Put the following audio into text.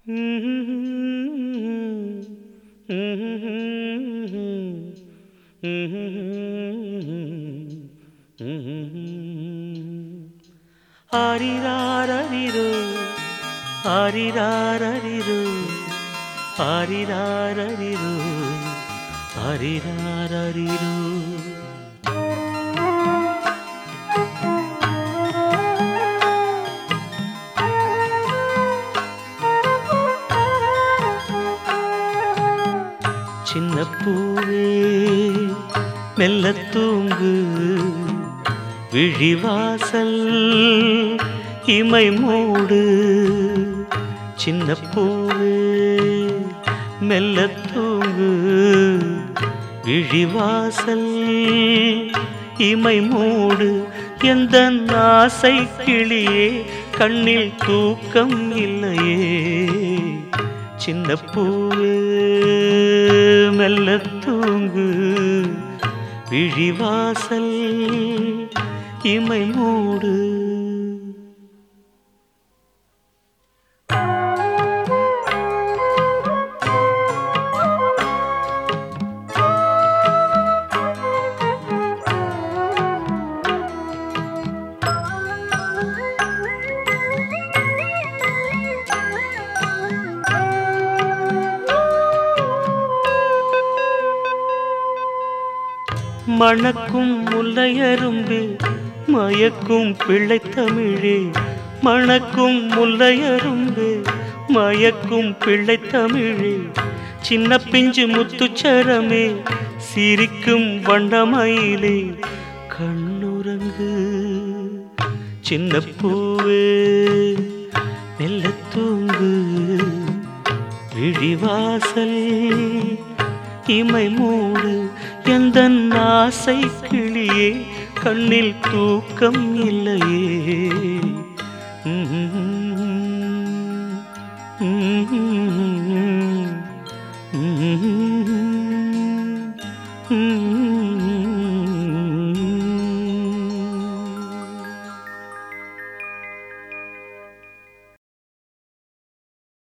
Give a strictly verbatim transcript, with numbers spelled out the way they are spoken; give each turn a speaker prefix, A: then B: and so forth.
A: ஆரிராரரிரு ஆரிராரரிரு ஆரிராரரிரு ஆரிராரரிரு. சின்ன பூவே மெல்லத் தூங்கு, விழிவாசல் இமை மூடு. சின்ன பூவே மெல்லத் தூங்கு, விழிவாசல் இமை மூடு. எந்த ஆசை கிளியே கண்ணில் தூக்கம் இல்லையே. சின்ன பூவே மெல்லத் தூங்கு, விழிவாசல் இமை மூடு. மணக்கும் முல்லையரும்பே மயக்கும் பிள்ளைத்தமிழே. மணக்கும் முல்லையரும்பே மயக்கும் பிள்ளைத்தமிழே. சின்ன பிஞ்சு முத்துச்சரமே சிரிக்கும் வண்டமயிலே கண்ணுறங்கு. சின்ன பூவே மெல்லத் தூங்கு, விழிவாசல் இமை மூடு. எந்த ஆசை கிளியே கண்ணில் தூக்கம் இல்லையே.